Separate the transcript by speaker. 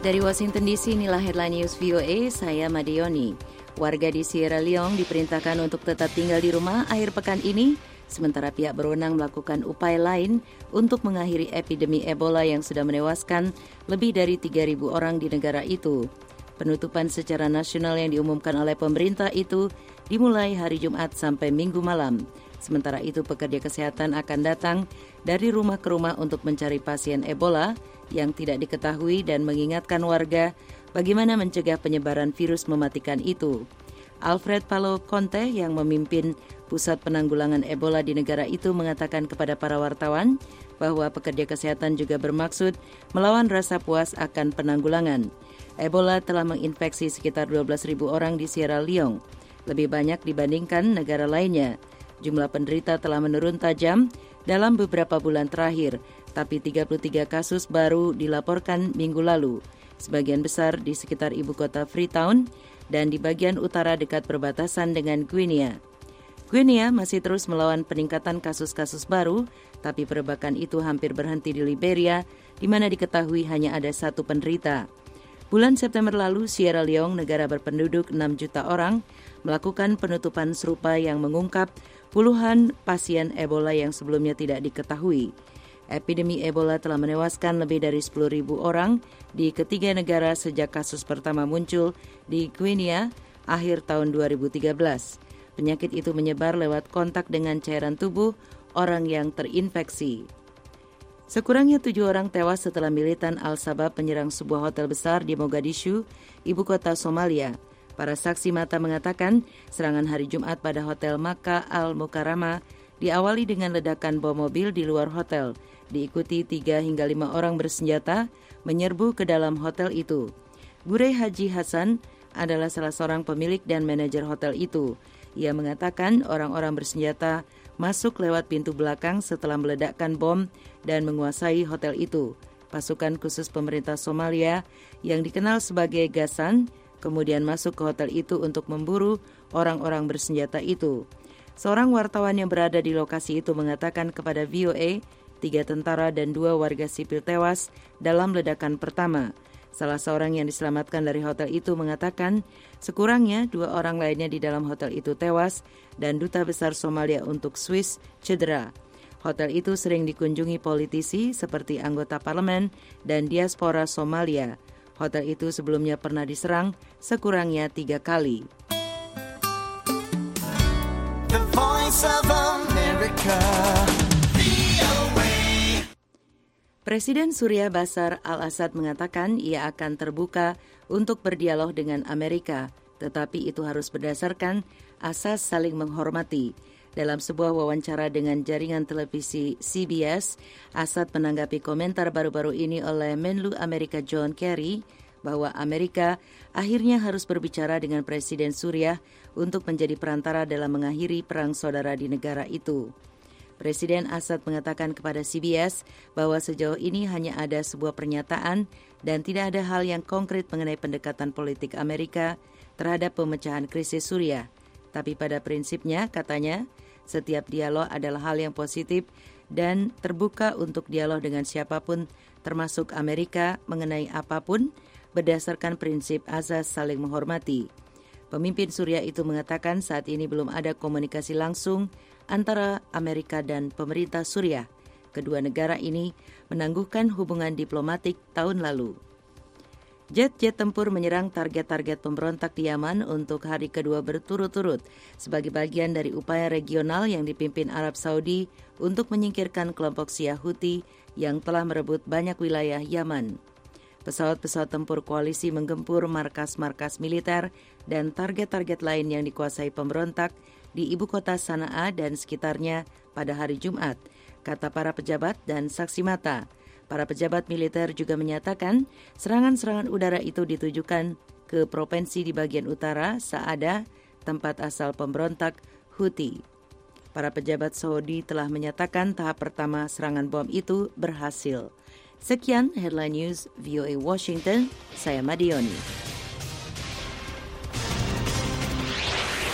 Speaker 1: Dari Washington DC, inilah Headline News VOA, saya Madioni. Warga di Sierra Leone diperintahkan untuk tetap tinggal di rumah akhir pekan ini, sementara pihak berwenang melakukan upaya lain untuk mengakhiri epidemi Ebola yang sudah menewaskan lebih dari 3.000 orang di negara itu. Penutupan secara nasional yang diumumkan oleh pemerintah itu dimulai hari Jumat sampai Minggu malam. Sementara itu, pekerja kesehatan akan datang dari rumah ke rumah untuk mencari pasien Ebola yang tidak diketahui dan mengingatkan warga bagaimana mencegah penyebaran virus mematikan itu. Alfred Palo Conte yang memimpin Pusat Penanggulangan Ebola di negara itu mengatakan kepada para wartawan bahwa pekerja kesehatan juga bermaksud melawan rasa puas akan penanggulangan. Ebola telah menginfeksi sekitar 12.000 orang di Sierra Leone, lebih banyak dibandingkan negara lainnya. Jumlah penderita telah menurun tajam dalam beberapa bulan terakhir, tapi 33 kasus baru dilaporkan minggu lalu, sebagian besar di sekitar ibu kota Freetown dan di bagian utara dekat perbatasan dengan Guinea. Guinea masih terus melawan peningkatan kasus-kasus baru, tapi perebakan itu hampir berhenti di Liberia, di mana diketahui hanya ada satu penderita. Bulan September lalu, Sierra Leone, negara berpenduduk 6 juta orang, melakukan penutupan serupa yang mengungkap puluhan pasien Ebola yang sebelumnya tidak diketahui. Epidemi Ebola telah menewaskan lebih dari 10.000 orang di ketiga negara sejak kasus pertama muncul di Guinea akhir tahun 2013. Penyakit itu menyebar lewat kontak dengan cairan tubuh orang yang terinfeksi. Sekurangnya 7 orang tewas setelah militan Al-Shabaab menyerang sebuah hotel besar di Mogadishu, ibu kota Somalia. Para saksi mata mengatakan serangan hari Jumat pada Hotel Makkah Al-Mukarramah diawali dengan ledakan bom mobil di luar hotel, diikuti 3 hingga 5 orang bersenjata menyerbu ke dalam hotel itu. Gurey Haji Hasan adalah salah seorang pemilik dan manajer hotel itu. Ia mengatakan orang-orang bersenjata masuk lewat pintu belakang setelah meledakkan bom dan menguasai hotel itu. Pasukan khusus pemerintah Somalia yang dikenal sebagai Gasan kemudian masuk ke hotel itu untuk memburu orang-orang bersenjata itu. Seorang wartawan yang berada di lokasi itu mengatakan kepada VOA, 3 tentara dan 2 warga sipil tewas dalam ledakan pertama. Salah seorang yang diselamatkan dari hotel itu mengatakan sekurangnya 2 orang lainnya di dalam hotel itu tewas dan Duta Besar Somalia untuk Swiss cedera. Hotel itu sering dikunjungi politisi seperti anggota parlemen dan diaspora Somalia. Hotel itu sebelumnya pernah diserang sekurangnya 3 kali. The Voice of America. Presiden Suriah Bashar al-Assad mengatakan ia akan terbuka untuk berdialog dengan Amerika, tetapi itu harus berdasarkan asas saling menghormati. Dalam sebuah wawancara dengan jaringan televisi CBS, Assad menanggapi komentar baru-baru ini oleh Menlu Amerika John Kerry bahwa Amerika akhirnya harus berbicara dengan Presiden Suriah untuk menjadi perantara dalam mengakhiri perang saudara di negara itu. Presiden Assad mengatakan kepada CBS bahwa sejauh ini hanya ada sebuah pernyataan dan tidak ada hal yang konkret mengenai pendekatan politik Amerika terhadap pemecahan krisis Suriah. Tapi pada prinsipnya, katanya, setiap dialog adalah hal yang positif dan terbuka untuk dialog dengan siapapun, termasuk Amerika, mengenai apapun, berdasarkan prinsip azas saling menghormati. Pemimpin Suriah itu mengatakan saat ini belum ada komunikasi langsung antara Amerika dan pemerintah Suriah. Kedua negara ini menangguhkan hubungan diplomatik tahun lalu. Jet-jet tempur menyerang target-target pemberontak di Yaman untuk hari kedua berturut-turut sebagai bagian dari upaya regional yang dipimpin Arab Saudi untuk menyingkirkan kelompok Syiah Houthi yang telah merebut banyak wilayah Yaman. Pesawat-pesawat tempur koalisi menggempur markas-markas militer dan target-target lain yang dikuasai pemberontak di ibu kota Sanaa dan sekitarnya pada hari Jumat, kata para pejabat dan saksi mata. Para pejabat militer juga menyatakan serangan-serangan udara itu ditujukan ke provinsi di bagian utara, Saada, tempat asal pemberontak Houthi. Para pejabat Saudi telah menyatakan tahap pertama serangan bom itu berhasil. Sekian Headline News VOA Washington, saya Madioni.